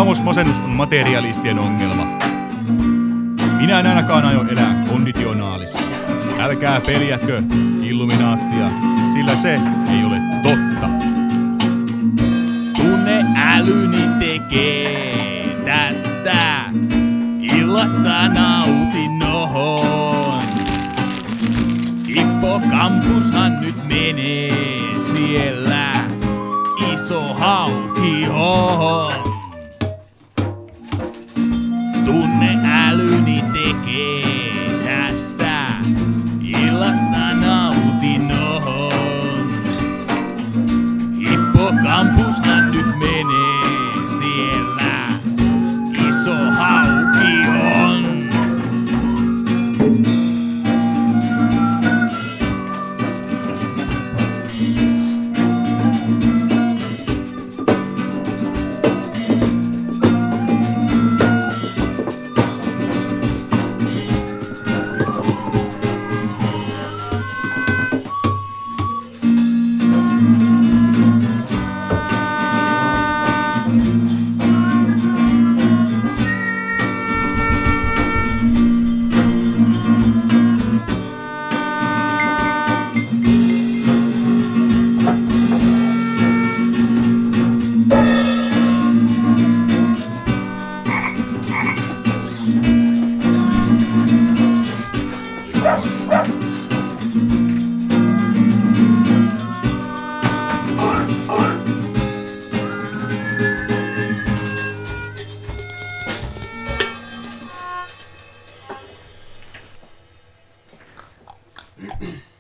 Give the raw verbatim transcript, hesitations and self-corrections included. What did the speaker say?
Kaamosmasennus on materialistien ongelma. Minä en ainakaan aio elää konditionaalissa. Älkää peljätkö Illuminaattia, sillä se ei ole totta. Tunne älyni tekee tästä illasta nautinnohon. Hippokampushan nyt menee siellä iso haukiohon. Tunne älyni tekee tästä illasta nautinnohon. Hippokampushan nyt menee siellä iso haukion. Mm-hmm.